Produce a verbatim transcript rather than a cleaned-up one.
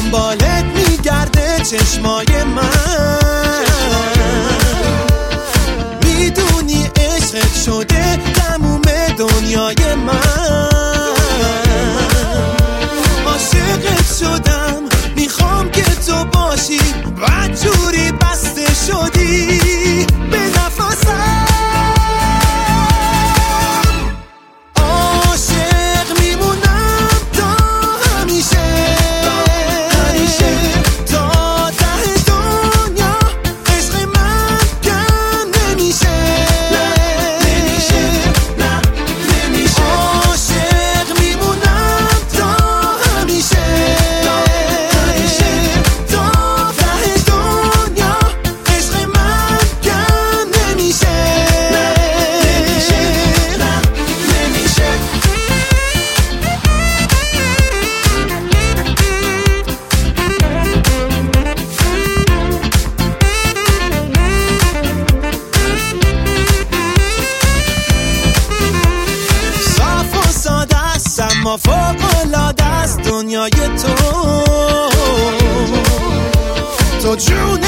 دنبالت میگرده چشمای من. میدونی عشقت شده تموم دنیای من. عاشقت شدم میخوام که تو باشی، بدجوری بسته شدی به نفسم. عاشق میمونم تا همیشه، همیشه تا ته دنیا. عشق من کم نمیشه، نمیشه، نه نمیشه. عاشق میمونم تا همیشه، همیشه تا ته دنیا. عشق من کم نمیشه، نمیشه، نه نمیشه. صاف و ساده است اما فوق‌العاده است دنیای تو. تو جون